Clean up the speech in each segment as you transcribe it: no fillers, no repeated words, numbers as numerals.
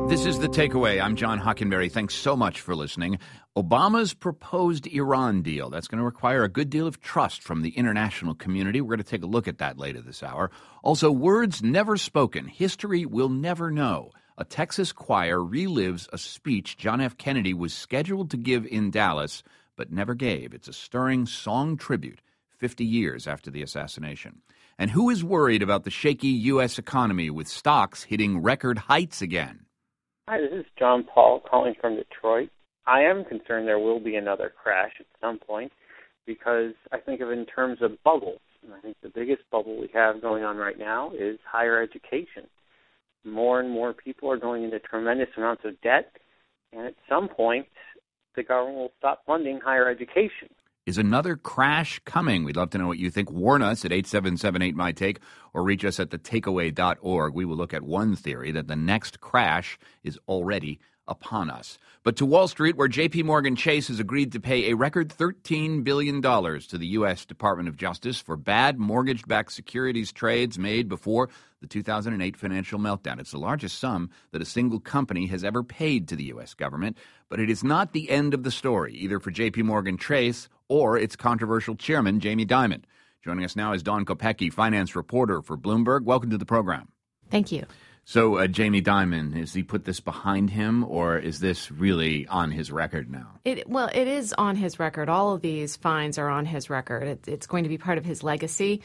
This is The Takeaway. I'm John Hockenberry. Thanks so much for listening. Obama's proposed Iran deal. That's going to require a good deal of trust from the international community. We're going to take a look at that later this hour. Also, words never spoken. History will never know. A Texas choir relives a speech John F. Kennedy was scheduled to give in Dallas, but never gave. It's a stirring song tribute 50 years after the assassination. And who is worried about the shaky U.S. economy with stocks hitting record heights again? Hi, this is John Paul calling from Detroit. I am concerned there will be another crash at some point because I think of it in terms of bubbles. And I think the biggest bubble we have going on right now is higher education. More and more people are going into tremendous amounts of debt, and at some point, the government will stop funding higher education. Is another crash coming? We'd love to know what you think. Warn us at 877-8MY-TAKE or reach us at thetakeaway.org. We will look at one theory that the next crash is already upon us. But to Wall Street, where J.P. Morgan Chase has agreed to pay a record $13 billion to the U.S. Department of Justice for bad mortgage-backed securities trades made before the 2008 financial meltdown. It's the largest sum that a single company has ever paid to the U.S. government, but it is not the end of the story, either for J.P. Morgan Chase or its controversial chairman, Jamie Dimon. Joining us now is Dawn Kopecki, finance reporter for Bloomberg. Welcome to the program. Thank you. So, Jamie Dimon, has he put this behind him, or is this really on his record now? It is on his record. All of these fines are on his record. It's going to be part of his legacy.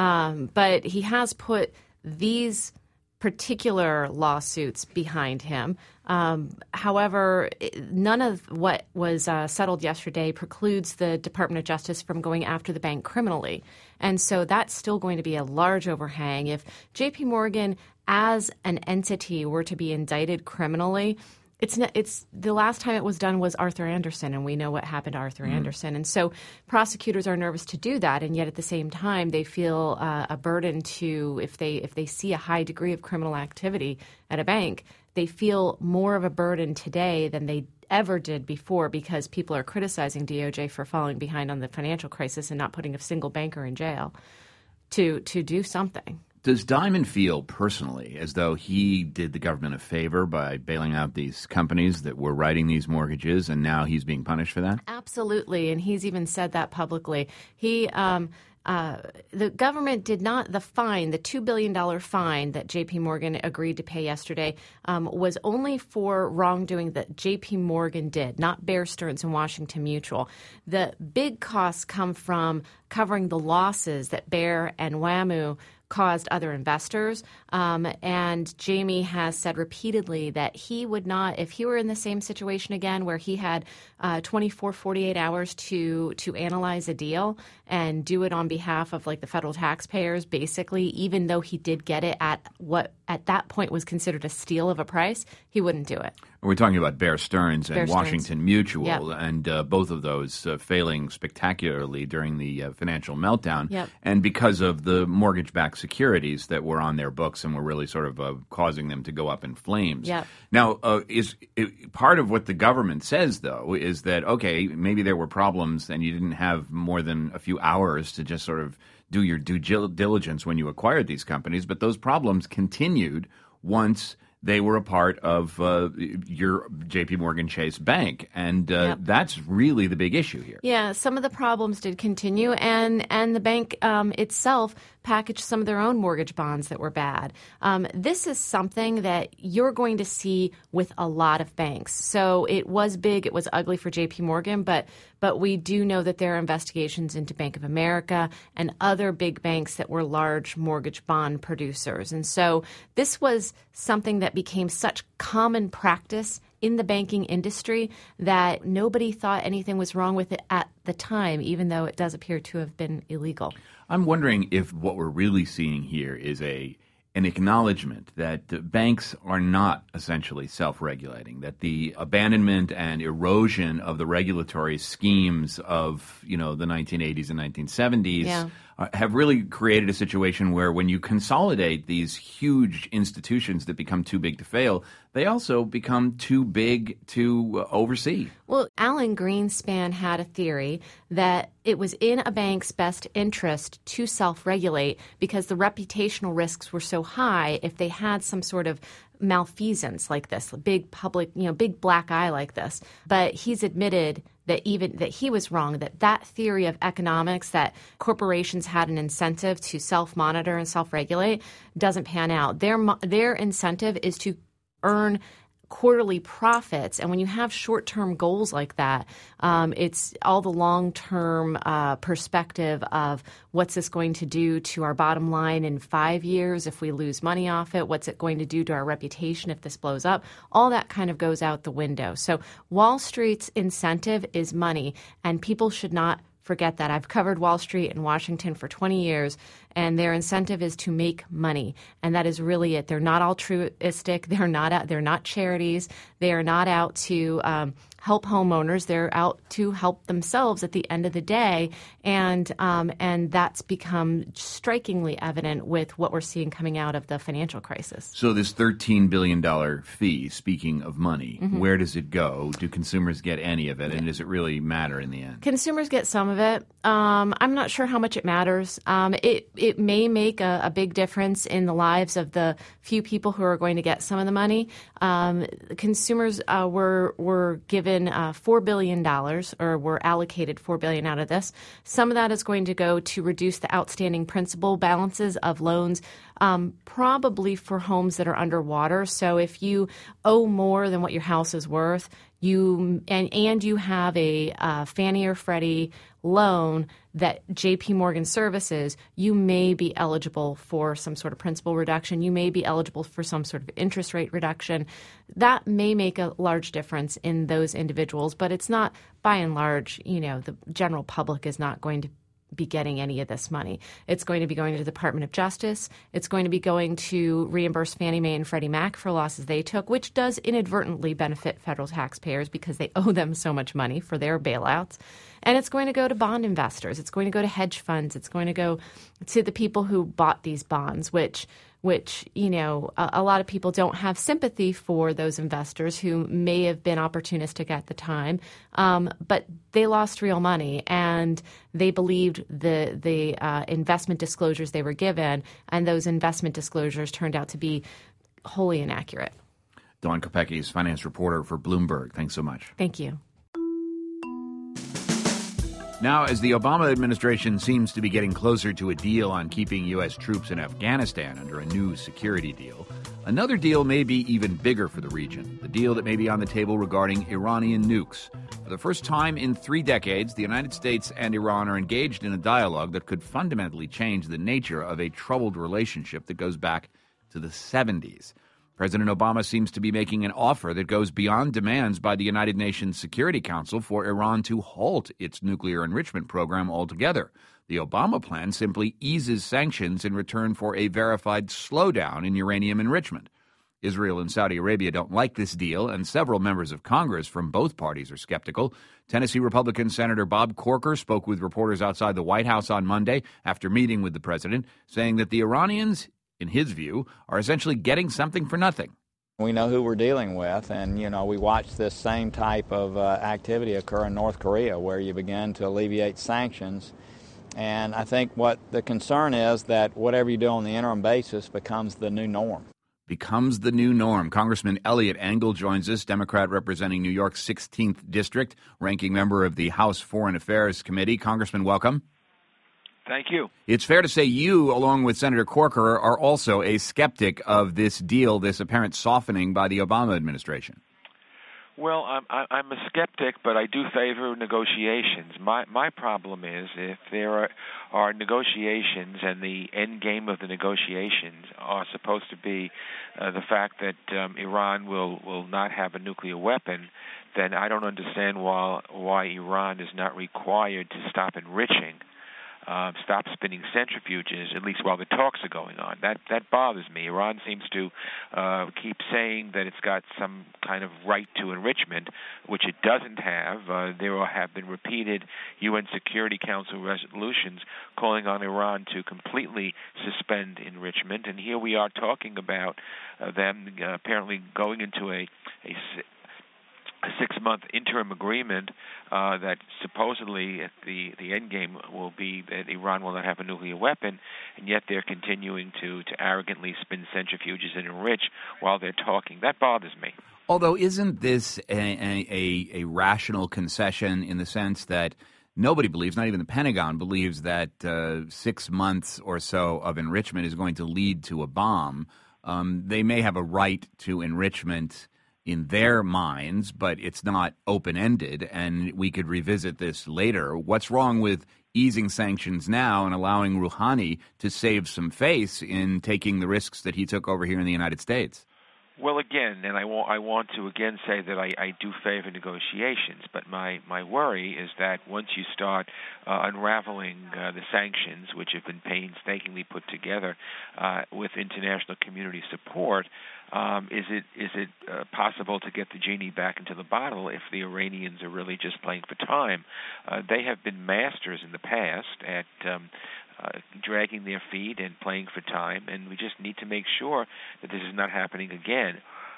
But he has put these particular lawsuits behind him. However, none of what was settled yesterday precludes the Department of Justice from going after the bank criminally. And so that's still going to be a large overhang. If J.P. Morgan as an entity were to be indicted criminally, it's the last time it was done was Arthur Andersen, and we know what happened to Arthur Andersen. And so prosecutors are nervous to do that, and yet at the same time they feel a burden to, if they see a high degree of criminal activity at a bank, they feel more of a burden today than they ever did before because people are criticizing DOJ for falling behind on the financial crisis and not putting a single banker in jail to do something. Does Dimon feel personally as though he did the government a favor by bailing out these companies that were writing these mortgages, and now he's being punished for that? Absolutely, and he's even said that publicly. The government did not, the $2 billion fine that J.P. Morgan agreed to pay yesterday was only for wrongdoing that J.P. Morgan did, not Bear Stearns and Washington Mutual. The big costs come from covering the losses that Bear and WAMU caused other investors. And Jamie has said repeatedly that he would not, if he were in the same situation again where he had 48 hours to analyze a deal and do it on behalf of like the federal taxpayers, basically, even though he did get it at what at that point was considered a steal of a price, he wouldn't do it. We're talking about Bear Stearns and Washington Stearns. Mutual, Yep. and both of those failing spectacularly during the financial meltdown, Yep. and because of the mortgage-backed securities that were on their books and were really sort of causing them to go up in flames. Yep. Now, part of what the government says, though, is that, okay, maybe there were problems and you didn't have more than a few hours to just sort of do your due diligence when you acquired these companies, but those problems continued once they were a part of your J.P. Morgan Chase Bank, and Yep. that's really the big issue here. Yeah, some of the problems did continue, and the bank itself packaged some of their own mortgage bonds that were bad. This is something that you're going to see with a lot of banks. So it was big, it was ugly for J.P. Morgan, but we do know that there are investigations into Bank of America and other big banks that were large mortgage bond producers. And so this was something that became such common practice in the banking industry that nobody thought anything was wrong with it at the time, even though it does appear to have been illegal. I'm wondering if what we're really seeing here is an acknowledgement that banks are not essentially self-regulating, that the abandonment and erosion of the regulatory schemes of, the 1980s and 1970s have really created a situation where when you consolidate these huge institutions that become too big to fail, they also become too big to oversee. Well, Alan Greenspan had a theory that it was in a bank's best interest to self-regulate because the reputational risks were so high if they had some sort of malfeasance like this, big public, big black eye like this. But he's admitted that he was wrong, that theory of economics that corporations had an incentive to self-monitor and self-regulate doesn't pan out. Their incentive is to earn quarterly profits. And when you have short-term goals like that, it's all the long-term perspective of what's this going to do to our bottom line in 5 years if we lose money off it? What's it going to do to our reputation if this blows up? All that kind of goes out the window. So Wall Street's incentive is money, and people should not forget that. I've covered Wall Street in Washington for 20 years, and their incentive is to make money, and that is really it. They're not altruistic. They're not charities. They are not out to help homeowners. They're out to help themselves at the end of the day, and that's become strikingly evident with what we're seeing coming out of the financial crisis. So this $13 billion fee, speaking of money, where does it go? Do consumers get any of it, and does it really matter in the end? Consumers get some of it. I'm not sure how much it matters. It may make a big difference in the lives of the few people who are going to get some of the money. Consumers were given $4 billion, or were allocated $4 billion out of this. Some of that is going to go to reduce the outstanding principal balances of loans, probably for homes that are underwater. So if you owe more than what your house is worth, you have a Fannie or Freddie loan that J.P. Morgan services, you may be eligible for some sort of principal reduction. You may be eligible for some sort of interest rate reduction. That may make a large difference in those individuals, but it's not, by and large, the general public is not going to be getting any of this money. It's going to be going to the Department of Justice. It's going to be going to reimburse Fannie Mae and Freddie Mac for losses they took, which does inadvertently benefit federal taxpayers because they owe them so much money for their bailouts. And it's going to go to bond investors. It's going to go to hedge funds. It's going to go to the people who bought these bonds, which a lot of people don't have sympathy for those investors who may have been opportunistic at the time, but they lost real money, and they believed the investment disclosures they were given, and those investment disclosures turned out to be wholly inaccurate. Dawn Kopecki is finance reporter for Bloomberg. Thanks so much. Thank you. Now, as the Obama administration seems to be getting closer to a deal on keeping U.S. troops in Afghanistan under a new security deal, another deal may be even bigger for the region, the deal that may be on the table regarding Iranian nukes. For the first time in 3 decades, the United States and Iran are engaged in a dialogue that could fundamentally change the nature of a troubled relationship that goes back to the 70s. President Obama seems to be making an offer that goes beyond demands by the United Nations Security Council for Iran to halt its nuclear enrichment program altogether. The Obama plan simply eases sanctions in return for a verified slowdown in uranium enrichment. Israel and Saudi Arabia don't like this deal, and several members of Congress from both parties are skeptical. Tennessee Republican Senator Bob Corker spoke with reporters outside the White House on Monday after meeting with the president, saying that the Iranians, in his view, are essentially getting something for nothing. We know who we're dealing with, and, we watch this same type of activity occur in North Korea, where you begin to alleviate sanctions. And I think what the concern is that whatever you do on the interim basis becomes the new norm. Becomes the new norm. Congressman Eliot Engel joins us, Democrat representing New York's 16th District, ranking member of the House Foreign Affairs Committee. Congressman, welcome. Thank you. It's fair to say you, along with Senator Corker, are also a skeptic of this deal, this apparent softening by the Obama administration. Well, I'm a skeptic, but I do favor negotiations. My problem is if there are negotiations and the end game of the negotiations are supposed to be the fact that Iran will not have a nuclear weapon, then I don't understand why Iran is not required to stop enriching. Stop spinning centrifuges, at least while the talks are going on. That bothers me. Iran seems to keep saying that it's got some kind of right to enrichment, which it doesn't have. There have been repeated UN Security Council resolutions calling on Iran to completely suspend enrichment, and here we are talking about them apparently going into a 6-month interim agreement that supposedly at the end game will be that Iran will not have a nuclear weapon, and yet they're continuing to arrogantly spin centrifuges and enrich while they're talking. That bothers me. Although, isn't this a rational concession in the sense that nobody believes, not even the Pentagon believes, that 6 months or so of enrichment is going to lead to a bomb? They may have a right to enrichment in their minds, but it's not open-ended, and we could revisit this later. What's wrong with easing sanctions now and allowing Rouhani to save some face in taking the risks that he took over here in the United States? Well, again, and I want to again say that I do favor negotiations, but my worry is that once you start unraveling the sanctions, which have been painstakingly put together with international community support, is it possible to get the genie back into the bottle if the Iranians are really just playing for time? They have been masters in the past at dragging their feet and playing for time, and we just need to make sure that this is not happening again.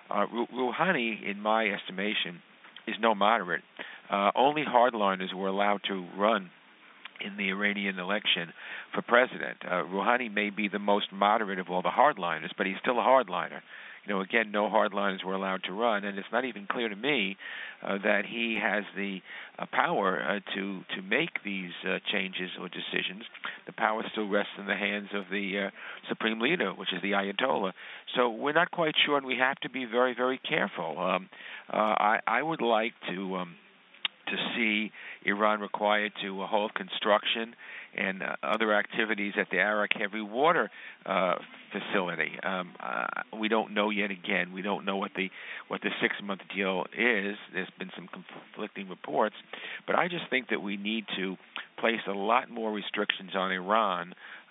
Rouhani, in my estimation, is no moderate. Only hardliners were allowed to run in the Iranian election for president. Rouhani may be the most moderate of all the hardliners, but he's still a hardliner. Again, no hardliners were allowed to run, and it's not even clear to me that he has the power to make these changes or decisions. The power still rests in the hands of the supreme leader, which is the Ayatollah. So we're not quite sure, and we have to be very, very careful. I would like to see Iran required to hold construction and other activities at the Arak Heavy Water facility. We don't know yet. Again, we don't know what the 6-month deal is. There's been some conflicting reports, but I just think that we need to place a lot more restrictions on Iran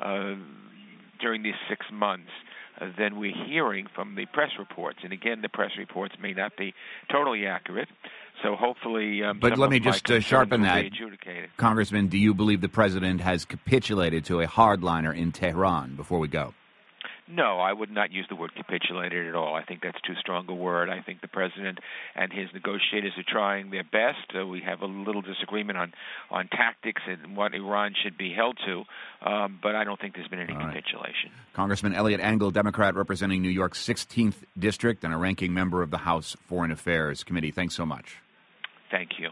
during these 6 months than we're hearing from the press reports. And again, the press reports may not be totally accurate. So hopefully, but let me just sharpen that, Congressman. Do you believe the president has capitulated to a hardliner in Tehran? Before we go. No, I would not use the word capitulated at all. I think that's too strong a word. I think the president and his negotiators are trying their best. We have a little disagreement on tactics and what Iran should be held to, but I don't think there's been any capitulation. Congressman Eliot Engel, Democrat representing New York's 16th District and a ranking member of the House Foreign Affairs Committee. Thanks so much. Thank you.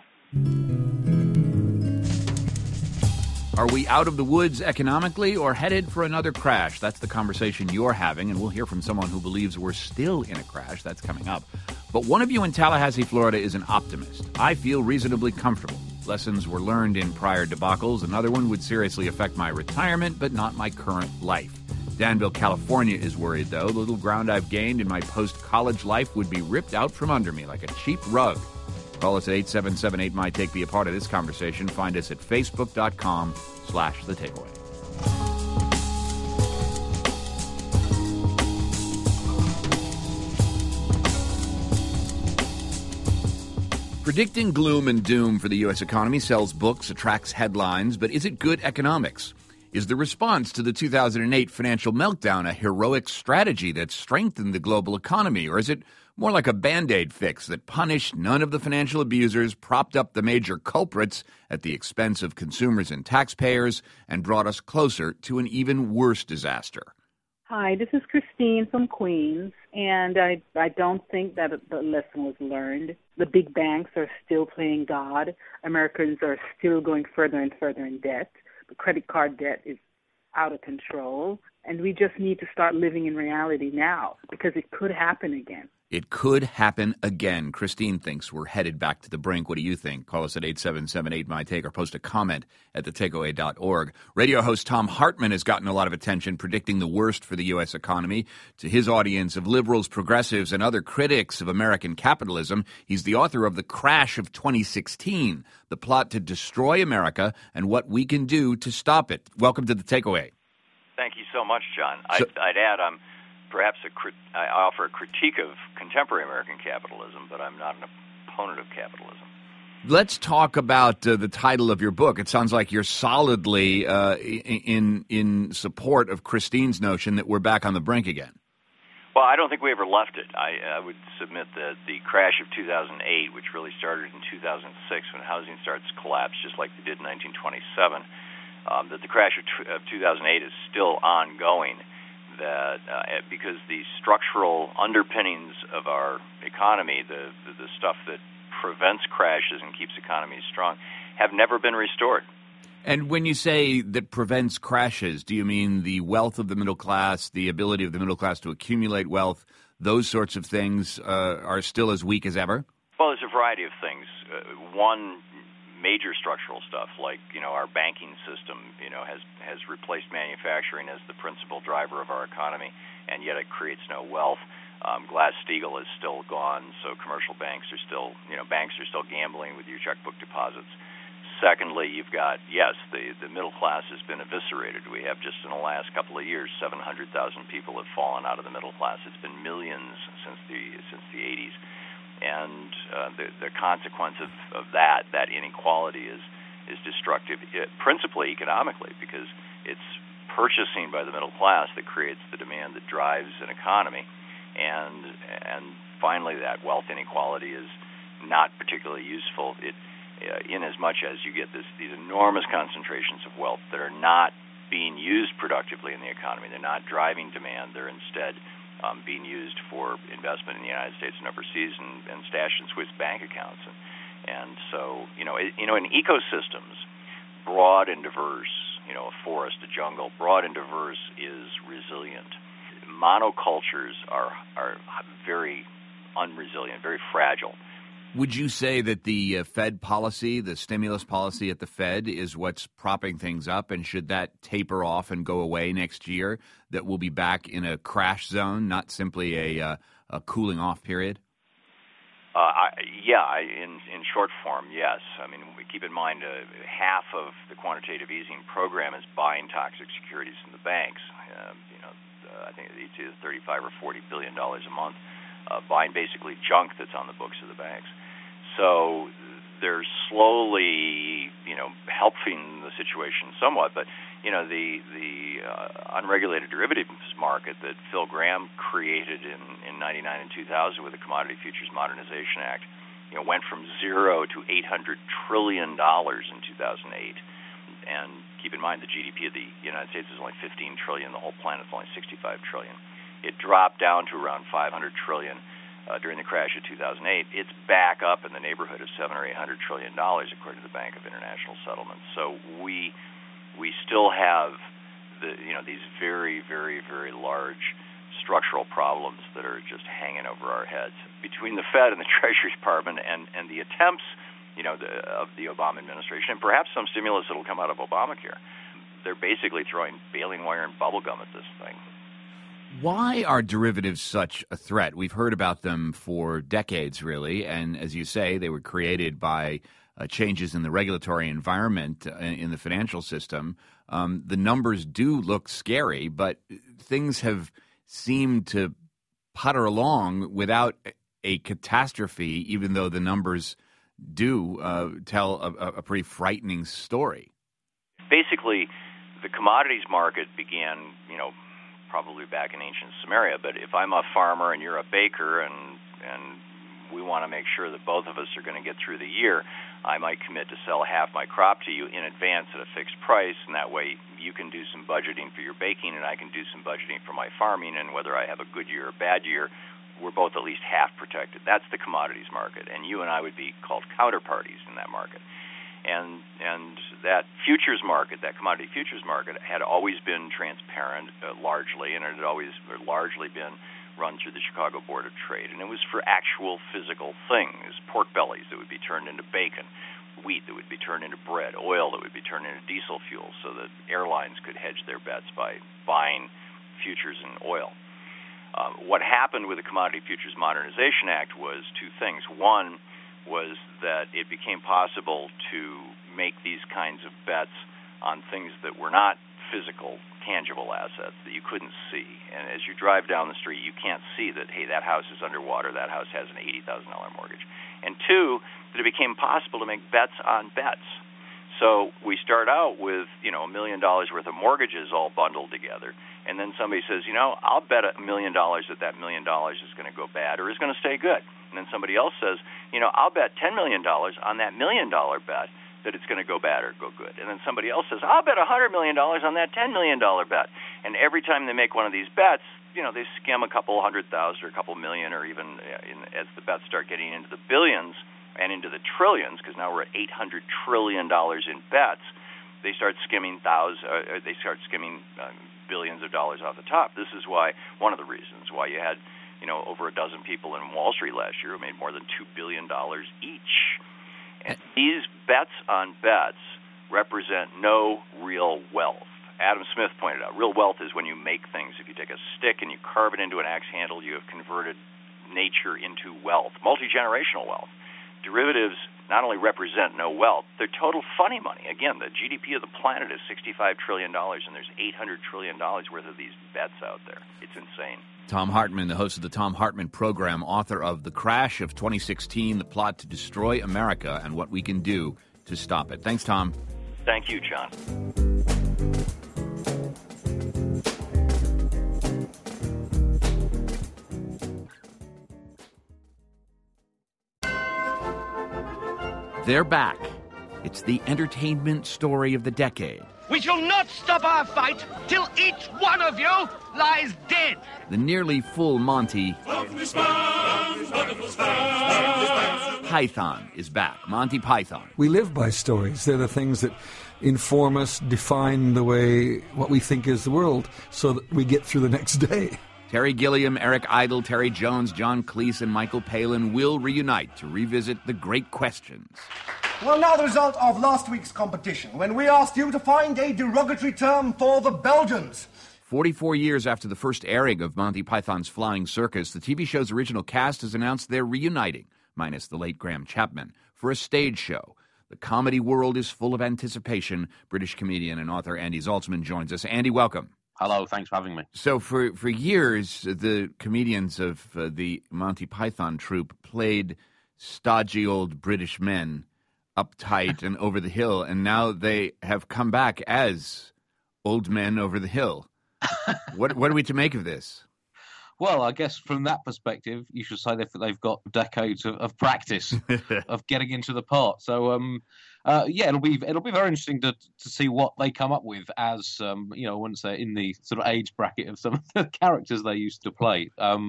Are we out of the woods economically or headed for another crash? That's the conversation you're having, and we'll hear from someone who believes we're still in a crash. That's coming up. But one of you in Tallahassee, Florida is an optimist. I feel reasonably comfortable. Lessons were learned in prior debacles. Another one would seriously affect my retirement, but not my current life. Danville, California is worried, though. The little ground I've gained in my post-college life would be ripped out from under me like a cheap rug. Call us at 877-8MY-TAKE. Be a part of this conversation. Find us at Facebook.com/The Takeaway. Predicting gloom and doom for the U.S. economy sells books, attracts headlines, but is it good economics? Is the response to the 2008 financial meltdown a heroic strategy that strengthened the global economy, or is it more like a Band-Aid fix that punished none of the financial abusers, propped up the major culprits at the expense of consumers and taxpayers, and brought us closer to an even worse disaster? Hi, this is Christine from Queens, and I don't think that the lesson was learned. The big banks are still playing God. Americans are still going further and further in debt. The credit card debt is out of control, and we just need to start living in reality now because it could happen again. It could happen again. Christine thinks we're headed back to the brink. What do you think? Call us at 877-8MY-TAKE or post a comment at thetakeaway.org. Radio host Thom Hartmann has gotten a lot of attention predicting the worst for the U.S. economy. To his audience of liberals, progressives, and other critics of American capitalism, he's the author of The Crash of 2016, the plot to destroy America and what we can do to stop it. Welcome to The Takeaway. Thank you so much, John. I'd add I offer a critique of contemporary American capitalism, but I'm not an opponent of capitalism. Let's talk about the title of your book. It sounds like you're solidly in support of Christine's notion that we're back on the brink again. Well, I don't think we ever left it. I would submit that the crash of 2008, which really started in 2006 when housing starts to collapse just like they did in 1927, that the crash of 2008 is still ongoing, that because the structural underpinnings of our economy, the stuff that prevents crashes and keeps economies strong, have never been restored. And when you say that prevents crashes, do you mean the wealth of the middle class, the ability of the middle class to accumulate wealth, those sorts of things are still as weak as ever? Well, there's a variety of things. One major structural stuff, like our banking system, has replaced manufacturing as the principal driver of our economy, and yet it creates no wealth. Glass-Steagall is still gone, so commercial banks are still gambling with your checkbook deposits. Secondly, you've got, the middle class has been eviscerated. We have just in the last couple of years, 700,000 people have fallen out of the middle class. It's been millions since the 80s. And the consequence of that inequality is destructive, principally economically, because it's purchasing by the middle class that creates the demand that drives an economy. And finally, that wealth inequality is not particularly useful. In as much as you get these enormous concentrations of wealth that are not being used productively in the economy. They're not driving demand. They're instead being used for investment in the United States and overseas and stashed in Swiss bank accounts. And so, in ecosystems, broad and diverse, a forest, a jungle, broad and diverse is resilient. Monocultures are very unresilient, very fragile. Would you say that the Fed policy, the stimulus policy at the Fed, is what's propping things up? And should that taper off and go away next year, that we'll be back in a crash zone, not simply a cooling off period? In short form, yes. I mean, we keep in mind half of the quantitative easing program is buying toxic securities from the banks. I think it's either $35 or $40 billion a month, buying basically junk that's on the books of the banks. So they're slowly, helping the situation somewhat. But the unregulated derivatives market that Phil Gramm created in 99 and 2000 with the Commodity Futures Modernization Act, went from zero to $800 trillion in 2008. And keep in mind the GDP of the United States is only $15 trillion. The whole planet's only $65 trillion. It dropped down to around $500 trillion. During the crash of 2008, it's back up in the neighborhood of $700 or $800 trillion, according to the Bank of International Settlements. So we still have these very, very, very large structural problems that are just hanging over our heads. Between the Fed and the Treasury Department and the attempts, of the Obama administration, and perhaps some stimulus that will come out of Obamacare, they're basically throwing baling wire and bubble gum at this thing. Why are derivatives such a threat? We've heard about them for decades, really, and as you say, they were created by changes in the regulatory environment in the financial system. The numbers do look scary, but things have seemed to putter along without a catastrophe, even though the numbers do tell a pretty frightening story. Basically, the commodities market began, probably back in ancient Sumeria, but if I'm a farmer and you're a baker and we want to make sure that both of us are going to get through the year, I might commit to sell half my crop to you in advance at a fixed price, and that way you can do some budgeting for your baking and I can do some budgeting for my farming, and whether I have a good year or bad year, we're both at least half protected. That's the commodities market, and you and I would be called counterparties in that market. And that futures market, that commodity futures market, had always been transparent largely, and it had always largely been run through the Chicago Board of Trade. And it was for actual physical things, pork bellies that would be turned into bacon, wheat that would be turned into bread, oil that would be turned into diesel fuel so that airlines could hedge their bets by buying futures in oil. What happened with the Commodity Futures Modernization Act was two things. One was that it became possible to make these kinds of bets on things that were not physical, tangible assets that you couldn't see. And as you drive down the street, you can't see that, hey, that house is underwater, that house has an $80,000 mortgage. And two, that it became possible to make bets on bets. So we start out with, $1 million worth of mortgages all bundled together, and then somebody says, I'll bet $1 million that $1 million is going to go bad or is going to stay good. And then somebody else says, I'll bet $10 million on that $1 million bet that it's going to go bad or go good. And then somebody else says, I'll bet $100 million on that $10 million bet. And every time they make one of these bets, they skim a couple $100,000 or a couple million, or even as the bets start getting into the billions and into the trillions, because now we're at $800 trillion in bets, they start skimming billions of dollars off the top. This is why, one of the reasons why you had, over a dozen people in Wall Street last year who made more than $2 billion each. And these bets on bets represent no real wealth. Adam Smith pointed out, real wealth is when you make things. If you take a stick and you carve it into an axe handle, you have converted nature into wealth, multi-generational wealth. Derivatives not only represent no wealth, they're total funny money. Again, the GDP of the planet is $65 trillion, and there's $800 trillion worth of these bets out there. It's insane. Thom Hartmann, the host of the Thom Hartmann Program, author of The Crash of 2016, The Plot to Destroy America and What We Can Do to Stop It. Thanks, Tom. Thank you, John. They're back. It's the entertainment story of the decade. We shall not stop our fight till each one of you lies dead. The nearly full Monty Python is back. Monty Python. We live by stories. They're the things that inform us, define the way, what we think is the world, so that we get through the next day. Terry Gilliam, Eric Idle, Terry Jones, John Cleese, and Michael Palin will reunite to revisit the great questions. Well, now the result of last week's competition, when we asked you to find a derogatory term for the Belgians. 44 years after the first airing of Monty Python's Flying Circus, the TV show's original cast has announced they're reuniting, minus the late Graham Chapman, for a stage show. The comedy world is full of anticipation. British comedian and author Andy Zaltzman joins us. Andy, welcome. Hello, thanks for having me. So for years, the comedians of the Monty Python troupe played stodgy old British men, uptight and over the hill, and now they have come back as old men over the hill. What are we to make of this? Well, I guess from that perspective, you should say they've got decades of practice of getting into the part. So, it'll be very interesting to see what they come up with as once they're in the sort of age bracket of some of the characters they used to play.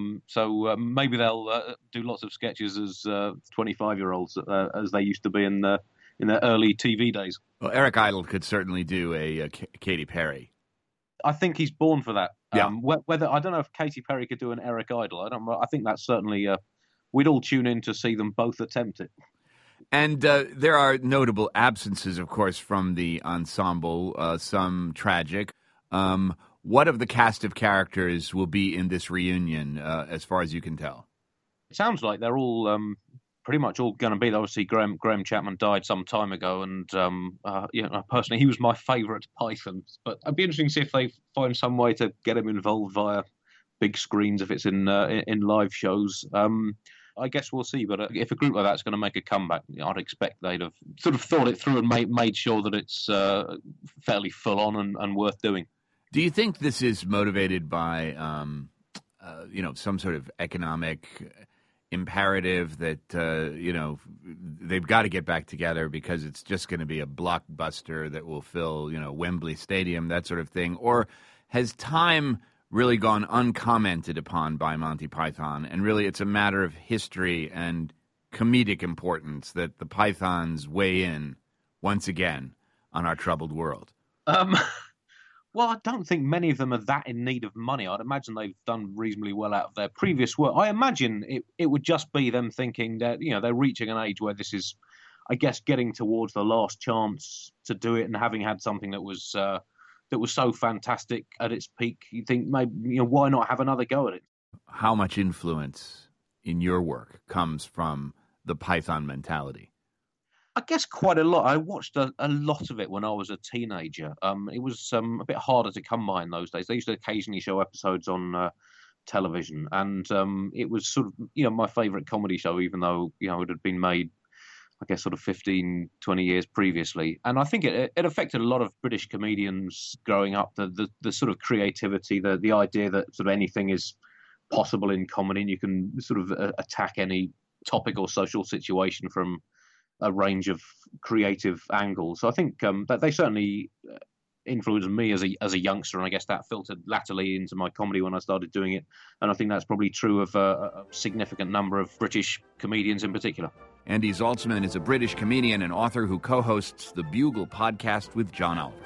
Maybe they'll do lots of sketches as 25-year-olds as they used to be in their early TV days. Well, Eric Idle could certainly do a Katy Perry. I think he's born for that. Yeah. Whether I don't know if Katy Perry could do an Eric Idle. I think that's certainly. We'd all tune in to see them both attempt it. And there are notable absences, of course, from the ensemble. Some tragic. What of the cast of characters will be in this reunion, as far as you can tell? It sounds like they're all pretty much all going to be. Obviously, Graham Chapman died some time ago, and personally, he was my favourite Python. But it'd be interesting to see if they find some way to get him involved via big screens, if it's in live shows. I guess we'll see. But if a group like that's going to make a comeback, I'd expect they'd have sort of thought it through and made sure that it's fairly full on and worth doing. Do you think this is motivated by some sort of economic imperative that they've got to get back together because it's just going to be a blockbuster that will fill Wembley Stadium, that sort of thing? Or has time really gone uncommented upon by Monty Python, and really it's a matter of history and comedic importance that the Pythons weigh in once again on our troubled world? Well, I don't think many of them are that in need of money. I'd imagine they've done reasonably well out of their previous work. I imagine it would just be them thinking that, they're reaching an age where this is, I guess, getting towards the last chance to do it, and having had something that was so fantastic at its peak, you think maybe, why not have another go at it? How much influence in your work comes from the Python mentality? I guess quite a lot. I watched a lot of it when I was a teenager. It was a bit harder to come by in those days. They used to occasionally show episodes on television, and it was sort of my favourite comedy show, even though it had been made, guess, sort of 15, 20 years previously. And I think it affected a lot of British comedians growing up, the sort of creativity, the idea that sort of anything is possible in comedy and you can sort of attack any topic or social situation from a range of creative angles. So I think that they certainly influenced me as a youngster, and I guess that filtered latterly into my comedy when I started doing it. And I think that's probably true of a significant number of British comedians in particular. Andy Zaltzman is a British comedian and author who co-hosts the Bugle podcast with John Oliver.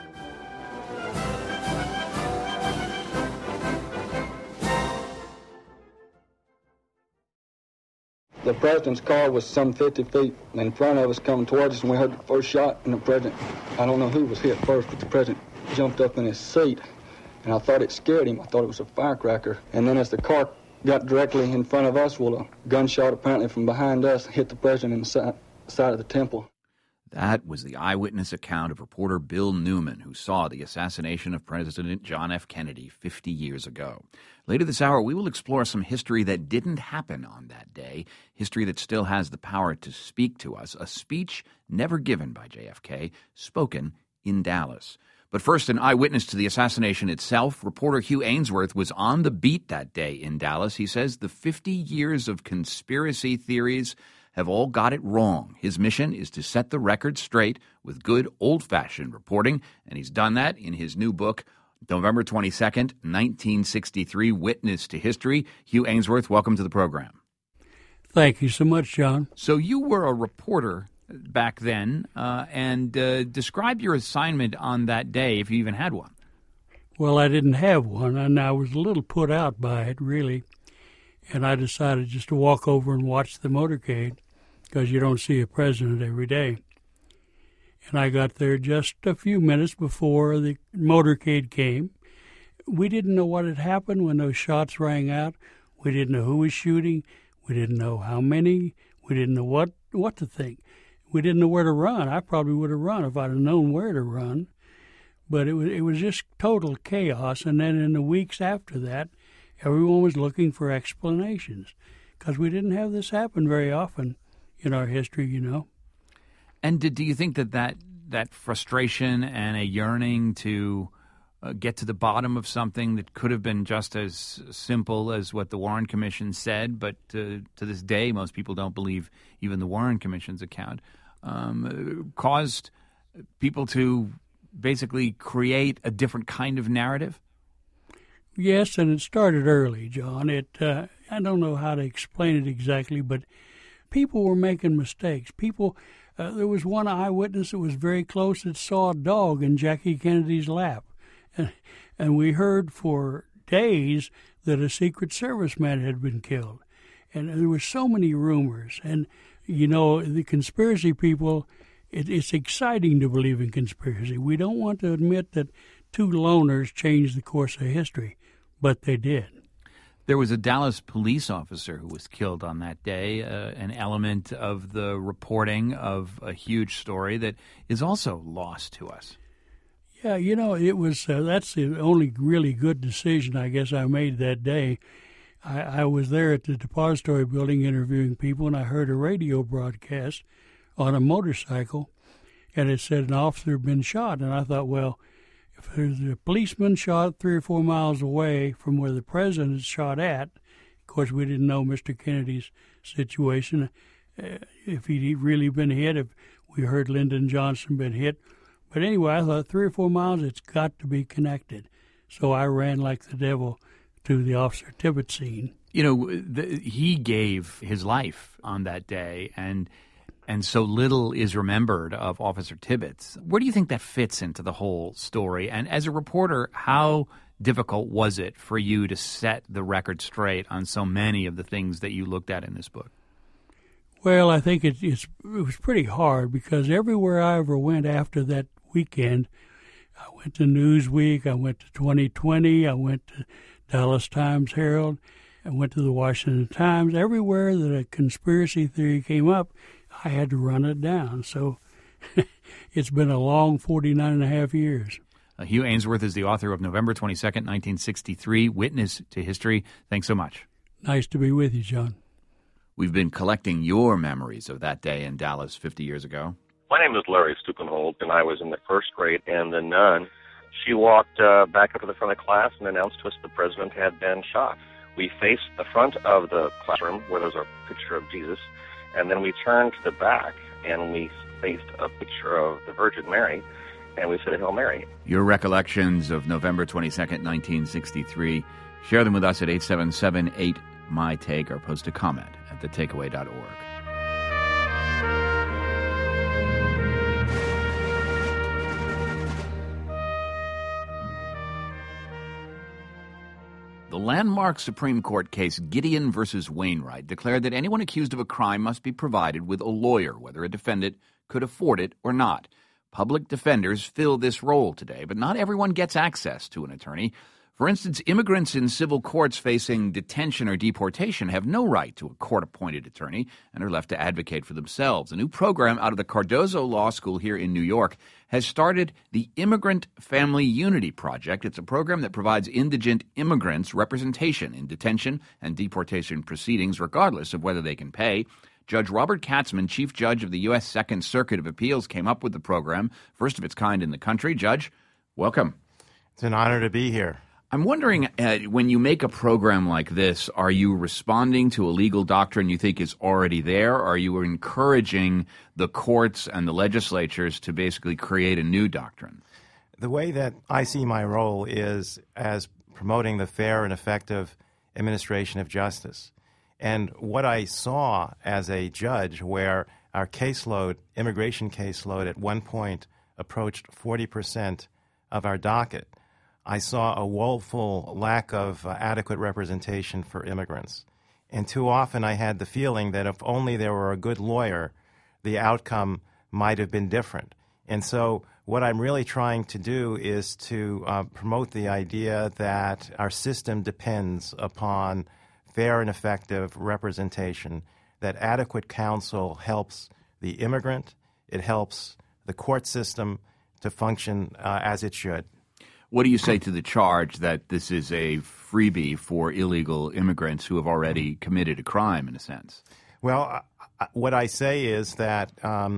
The president's car was some 50 feet in front of us coming towards us, and we heard the first shot, and the president, I don't know who was hit first, but the president jumped up in his seat, and I thought it scared him. I thought it was a firecracker. And then as the car got directly in front of us, well, a gunshot apparently from behind us hit the president in the side of the temple. That was the eyewitness account of reporter Bill Newman, who saw the assassination of President John F. Kennedy 50 years ago. Later this hour, we will explore some history that didn't happen on that day, history that still has the power to speak to us, a speech never given by JFK, spoken in Dallas. But first, an eyewitness to the assassination itself, reporter Hugh Ainsworth was on the beat that day in Dallas. He says the 50 years of conspiracy theories have all got it wrong. His mission is to set the record straight with good old-fashioned reporting, and he's done that in his new book, November 22nd, 1963, Witness to History. Hugh Ainsworth, welcome to the program. Thank you so much, John. So you were a reporter back then, and describe your assignment on that day, if you even had one. Well, I didn't have one, and I was a little put out by it, really, and I decided just to walk over and watch the motorcade, because you don't see a president every day. And I got there just a few minutes before the motorcade came. We didn't know what had happened when those shots rang out. We didn't know who was shooting. We didn't know how many. We didn't know what to think. We didn't know where to run. I probably would have run if I'd have known where to run. But it was just total chaos. And then in the weeks after that, everyone was looking for explanations, because we didn't have this happen very often in our history, you know. And do you think that frustration and a yearning to get to the bottom of something that could have been just as simple as what the Warren Commission said, but to this day most people don't believe even the Warren Commission's account, caused people to basically create a different kind of narrative? Yes, and it started early, John. I don't know how to explain it exactly, but people were making mistakes. There was one eyewitness that was very close that saw a dog in Jackie Kennedy's lap. And we heard for days that a Secret Service man had been killed. And there were so many rumors. And, you know, the conspiracy people, it's exciting to believe in conspiracy. We don't want to admit that two loners changed the course of history, but they did. There was a Dallas police officer who was killed on that day, an element of the reporting of a huge story that is also lost to us. Yeah, you know, it was that's the only really good decision I guess I made that day. I was there at the depository building interviewing people, and I heard a radio broadcast on a motorcycle, and it said an officer had been shot. And I thought, well, if there's a policeman shot 3 or 4 miles away from where the president is shot at, of course we didn't know Mr. Kennedy's situation, if he'd really been hit, if we heard Lyndon Johnson been hit. But anyway, I thought 3 or 4 miles, it's got to be connected. So I ran like the devil to the Officer Tibbetts scene. You know, he gave his life on that day, and so little is remembered of Officer Tibbetts. Where do you think that fits into the whole story? And as a reporter, how difficult was it for you to set the record straight on so many of the things that you looked at in this book? Well, I think it was pretty hard, because everywhere I ever went after that weekend, I went to Newsweek, I went to 2020, I went to Dallas Times-Herald, I went to the Washington Times. Everywhere that a conspiracy theory came up, I had to run it down. So it's been a long 49 and a half years. Hugh Ainsworth is the author of November 22nd, 1963, Witness to History. Thanks so much. Nice to be with you, John. We've been collecting your memories of that day in Dallas 50 years ago. My name is Larry Stupenholt, and I was in the first grade, and the nun, she walked back up to the front of class and announced to us the president had been shot. We faced the front of the classroom where there was a picture of Jesus, and then we turned to the back and we faced a picture of the Virgin Mary, and we said Hail Mary. Your recollections of November 22nd, 1963, share them with us at 877-8-MY-TAKE or post a comment at thetakeaway.org. The landmark Supreme Court case Gideon v. Wainwright declared that anyone accused of a crime must be provided with a lawyer, whether a defendant could afford it or not. Public defenders fill this role today, but not everyone gets access to an attorney. For instance, immigrants in civil courts facing detention or deportation have no right to a court-appointed attorney and are left to advocate for themselves. A new program out of the Cardozo Law School here in New York has started the Immigrant Family Unity Project. It's a program that provides indigent immigrants representation in detention and deportation proceedings, regardless of whether they can pay. Judge Robert Katzman, Chief Judge of the U.S. Second Circuit of Appeals, came up with the program, first of its kind in the country. Judge, welcome. It's an honor to be here. I'm wondering, when you make a program like this, are you responding to a legal doctrine you think is already there? Or are you encouraging the courts and the legislatures to basically create a new doctrine? The way that I see my role is as promoting the fair and effective administration of justice. And what I saw as a judge, where our caseload, immigration caseload, at one point approached 40% of our docket, I saw a woeful lack of adequate representation for immigrants. And too often I had the feeling that if only there were a good lawyer, the outcome might have been different. And so what I'm really trying to do is to promote the idea that our system depends upon fair and effective representation, that adequate counsel helps the immigrant, it helps the court system to function as it should. What do you say to the charge that this is a freebie for illegal immigrants who have already committed a crime, in a sense? Well, what I say is that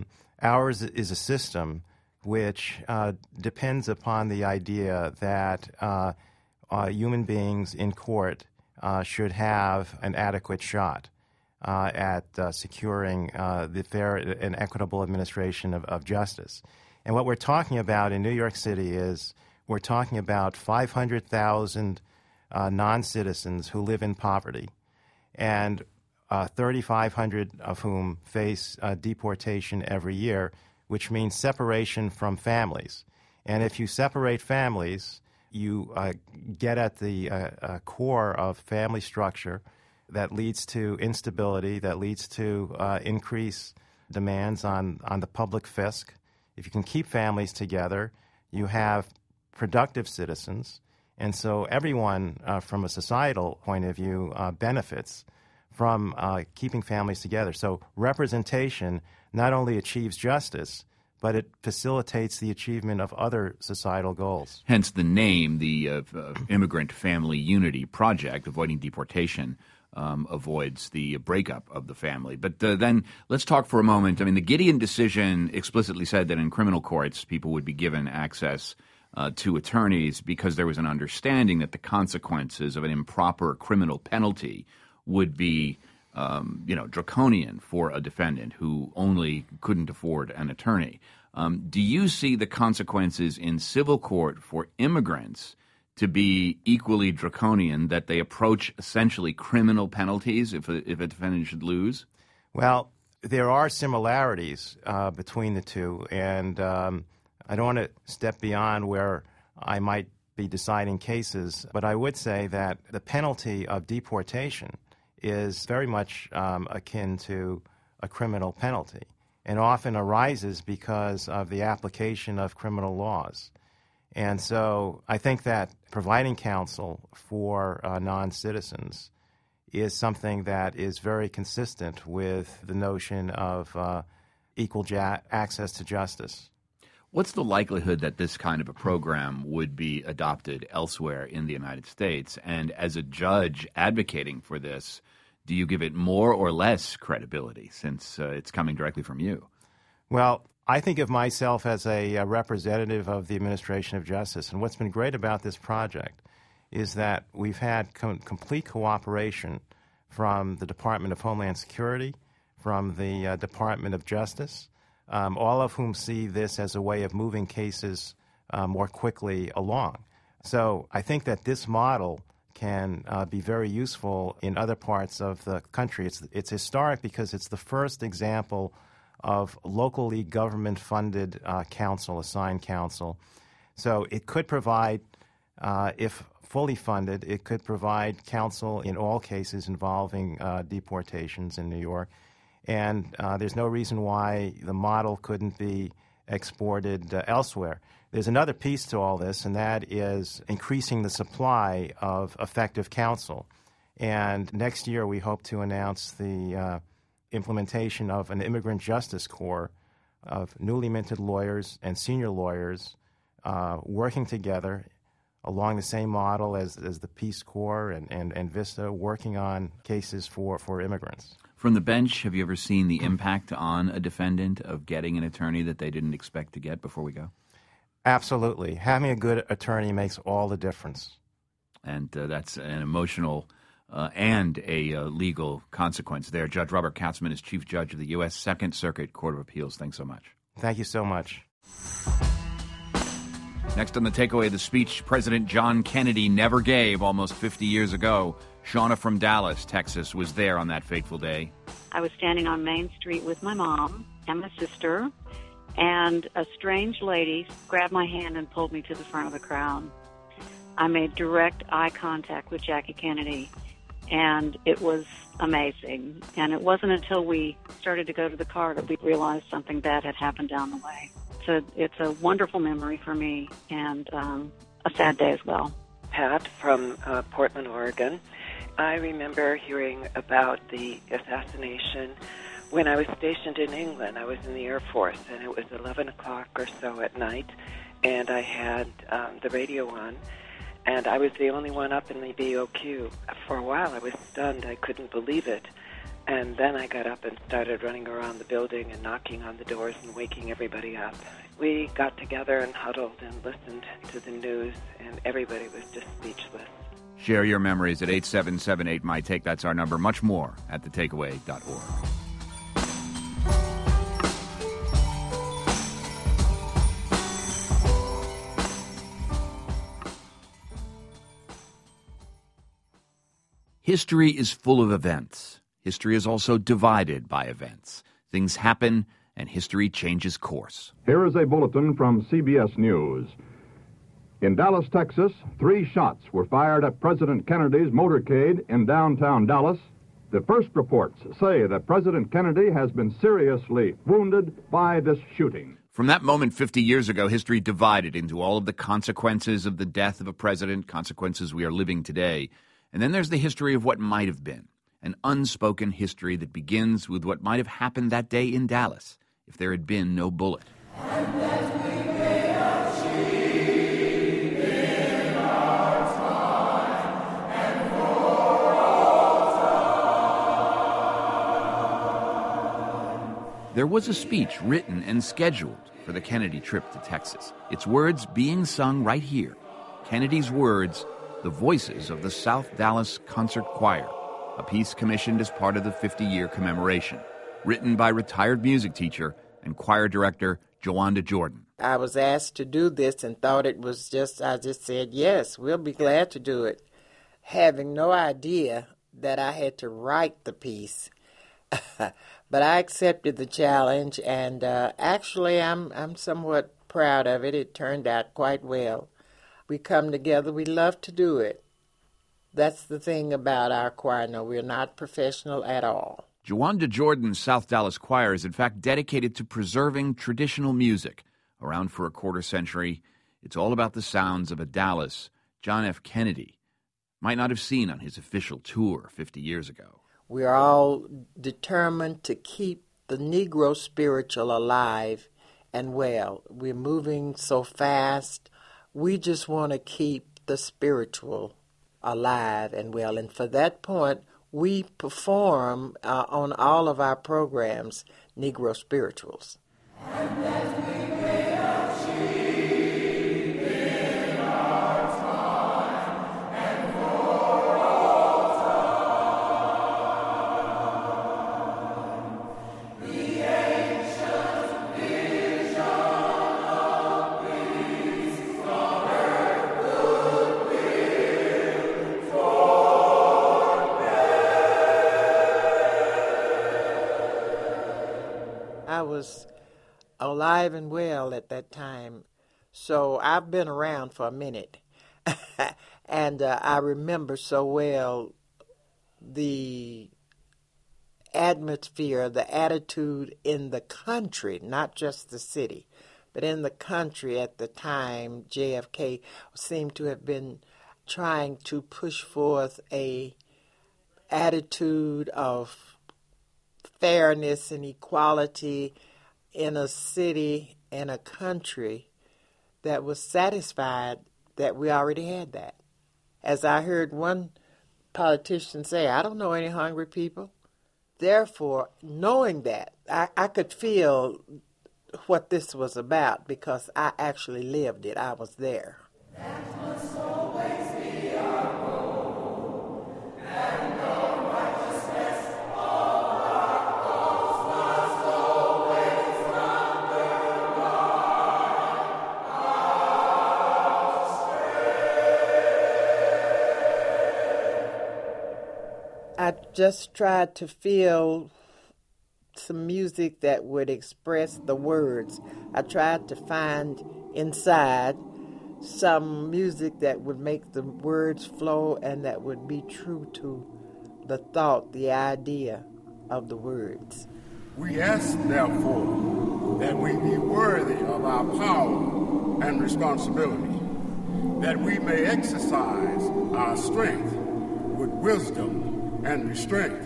ours is a system which depends upon the idea that human beings in court should have an adequate shot at securing the fair and equitable administration of justice. And what we're talking about in New York City is we're talking about 500,000 non-citizens who live in poverty, and 3,500 of whom face deportation every year, which means separation from families. And if you separate families, you get at the core of family structure that leads to instability, that leads to increased demands on the public fisc. If you can keep families together, you have productive citizens, and so everyone from a societal point of view benefits from keeping families together. So representation not only achieves justice, but it facilitates the achievement of other societal goals. Hence the name, the Immigrant Family Unity Project. Avoiding deportation avoids the breakup of the family. But then let's talk for a moment. I mean, the Gideon decision explicitly said that in criminal courts, people would be given access to attorneys because there was an understanding that the consequences of an improper criminal penalty would be, draconian for a defendant who only couldn't afford an attorney. Do you see the consequences in civil court for immigrants to be equally draconian, that they approach essentially criminal penalties if a defendant should lose? Well, there are similarities between the two, and I don't want to step beyond where I might be deciding cases, but I would say that the penalty of deportation is very much akin to a criminal penalty, and often arises because of the application of criminal laws. And so I think that providing counsel for non-citizens is something that is very consistent with the notion of equal access to justice. What's the likelihood that this kind of a program would be adopted elsewhere in the United States? And as a judge advocating for this, Do you give it more or less credibility since it's coming directly from you? Well, I think of myself as a representative of the administration of justice. And what's been great about this project is that we've had complete cooperation from the Department of Homeland Security, from the Department of Justice, all of whom see this as a way of moving cases more quickly along. So I think that this model can be very useful in other parts of the country. It's historic because it's the first example of locally government-funded counsel, assigned counsel. So it could provide, if fully funded, it could provide counsel in all cases involving deportations in New York. And there's no reason why the model couldn't be exported elsewhere. There's another piece to all this, and that is increasing the supply of effective counsel. And next year we hope to announce the implementation of an immigrant justice corps of newly minted lawyers and senior lawyers working together along the same model as the Peace Corps and VISTA, working on cases for immigrants. From the bench, have you ever seen the impact on a defendant of getting an attorney that they didn't expect to get before we go? Absolutely. Having a good attorney makes all the difference. And that's an emotional and a legal consequence there. Judge Robert Katzmann is Chief Judge of the U.S. Second Circuit Court of Appeals. Thanks so much. Thank you so much. Next on The Takeaway, the speech President John Kennedy never gave almost 50 years ago. Shauna from Dallas, Texas, was there on that fateful day. I was standing on Main Street with my mom and my sister, and a strange lady grabbed my hand and pulled me to the front of the crowd. I made direct eye contact with Jackie Kennedy, and it was amazing. And it wasn't until we started to go to the car that we realized something bad had happened down the way. So it's a wonderful memory for me, and a sad day as well. Pat from Portland, Oregon. I remember hearing about the assassination when I was stationed in England. I was in the Air Force, and it was 11 o'clock or so at night, and I had the radio on, and I was the only one up in the BOQ. For a while, I was stunned. I couldn't believe it. And then I got up and started running around the building and knocking on the doors and waking everybody up. We got together and huddled and listened to the news, and everybody was just speechless. Share your memories at 877-8-MY-TAKE. That's our number. Much more at thetakeaway.org. History is full of events. History is also divided by events. Things happen, and history changes course. Here is a bulletin from CBS News. In Dallas, Texas, 3 shots were fired at President Kennedy's motorcade in downtown Dallas. The first reports say that President Kennedy has been seriously wounded by this shooting. From that moment 50 years ago, history divided into all of the consequences of the death of a president, consequences we are living today. And then there's the history of what might have been, an unspoken history that begins with what might have happened that day in Dallas if there had been no bullet. There was a speech written and scheduled for the Kennedy trip to Texas. Its words being sung right here. Kennedy's words, the voices of the South Dallas Concert Choir, a piece commissioned as part of the 50-year commemoration, written by retired music teacher and choir director Jawanda Jordan. I was asked to do this and thought it was I just said, yes, we'll be glad to do it, having no idea that I had to write the piece. But I accepted the challenge, and actually I'm somewhat proud of it. It turned out quite well. We come together. We love to do it. That's the thing about our choir. No, we're not professional at all. Jawanda Jordan's South Dallas Choir is in fact dedicated to preserving traditional music. Around for a quarter century, it's all about the sounds of a Dallas John F. Kennedy might not have seen on his official tour 50 years ago. We're all determined to keep the Negro spiritual alive and well. We're moving so fast. We just want to keep the spiritual alive and well. And for that point, we perform on all of our programs Negro spirituals. I was alive and well at that time, so I've been around for a minute. And I remember so well the atmosphere, the attitude in the country, not just the city, but in the country at the time. JFK seemed to have been trying to push forth a attitude of fairness and equality in a city and a country that was satisfied that we already had that. As I heard one politician say, I don't know any hungry people. Therefore, knowing that, I could feel what this was about because I actually lived it. I was there. That must always be our goal, and the righteousness of our cause must always underlie our strength. I just tried to feel some music that would express the words. I tried to find inside some music that would make the words flow and that would be true to the thought, the idea of the words. We ask, therefore, that we be worthy of our power and responsibility, that we may exercise our strength with wisdom and restraint.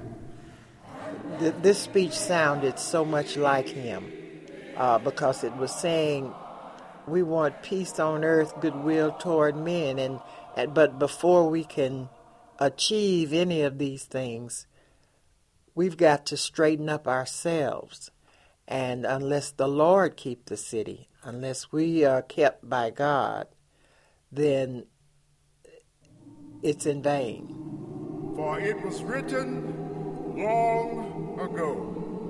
This speech sounded so much like him because it was saying we want peace on earth, goodwill toward men, but before we can achieve any of these things, we've got to straighten up ourselves. And unless the Lord keep the city, unless we are kept by God, then it's in vain. For it was written long ago,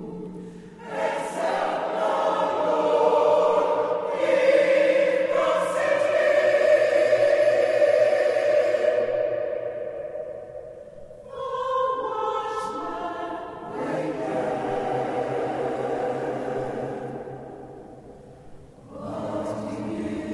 except the Lord keep the city, the watchman waketh, but in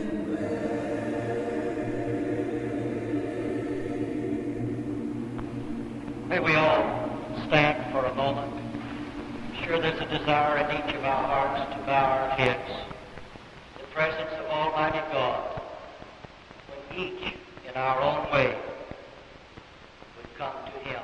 vain. May we all stand for a moment. I'm sure there's a desire in each of our hearts to bow our heads in the presence of Almighty God, when each in our own way would come to Him.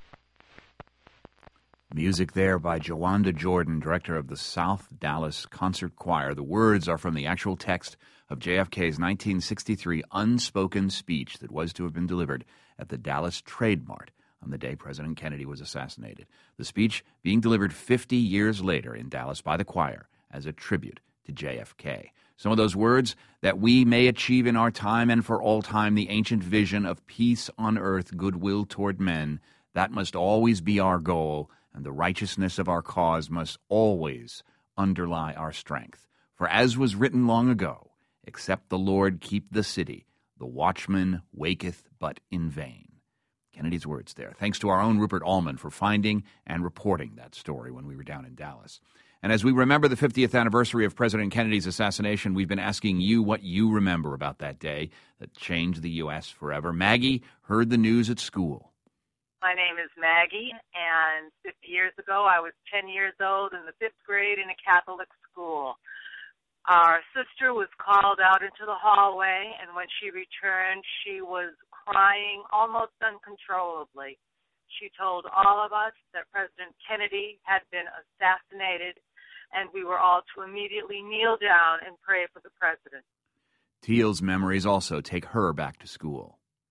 Music there by Jawanda Jordan, director of the South Dallas Concert Choir. The words are from the actual text of JFK's 1963 unspoken speech that was to have been delivered at the Dallas Trade Mart on the day President Kennedy was assassinated. The speech being delivered 50 years later in Dallas by the choir as a tribute to JFK. Some of those words, that we may achieve in our time and for all time the ancient vision of peace on earth, goodwill toward men, that must always be our goal, and the righteousness of our cause must always underlie our strength. For as was written long ago, except the Lord keep the city, the watchman waketh but in vain. Kennedy's words there. Thanks to our own Rupert Allman for finding and reporting that story when we were down in Dallas. And as we remember the 50th anniversary of President Kennedy's assassination, we've been asking you what you remember about that day that changed the U.S. forever. Maggie heard the news at school. My name is Maggie, and 50 years ago I was 10 years old in the 5th grade in a Catholic school. Our sister was called out into the hallway, and when she returned, she was crying almost uncontrollably. She told all of us that President Kennedy had been assassinated, and we were all to immediately kneel down and pray for the president. Teal's memories also take her back to school.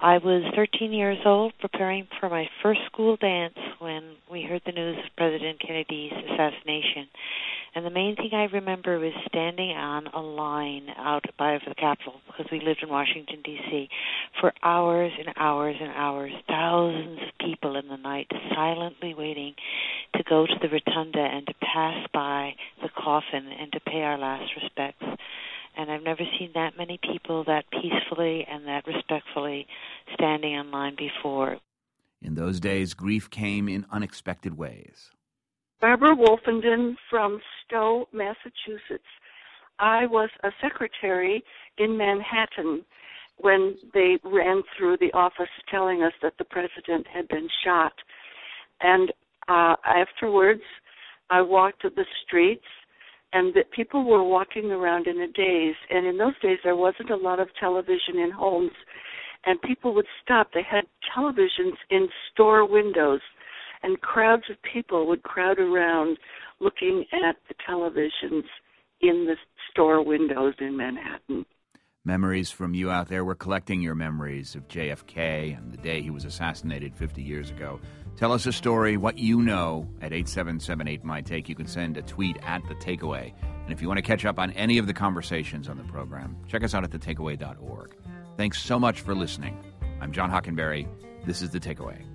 I was 13 years old, preparing for my first school dance when we heard the news of President Kennedy's assassination. And the main thing I remember was standing on a line out by the Capitol, because we lived in Washington, D.C., for hours and hours and hours, thousands of people in the night silently waiting to go to the rotunda and to pass by the coffin and to pay our last respects. And I've never seen that many people that peacefully and that respectfully standing in line before. In those days, grief came in unexpected ways. Barbara Wolfenden from Stowe, Massachusetts. I was a secretary in Manhattan when they ran through the office telling us that the president had been shot. And afterwards, I walked the streets, and that people were walking around in a daze. And in those days, there wasn't a lot of television in homes, and people would stop. They had televisions in store windows, and crowds of people would crowd around looking at the televisions in the store windows in Manhattan. Memories from you out there. We're collecting your memories of JFK and the day he was assassinated 50 years ago. Tell us a story, what you know, at 877-8MY-TAKE. You can send a tweet at The Takeaway. And if you want to catch up on any of the conversations on the program, check us out at thetakeaway.org. Thanks so much for listening. I'm John Hockenberry. This is The Takeaway.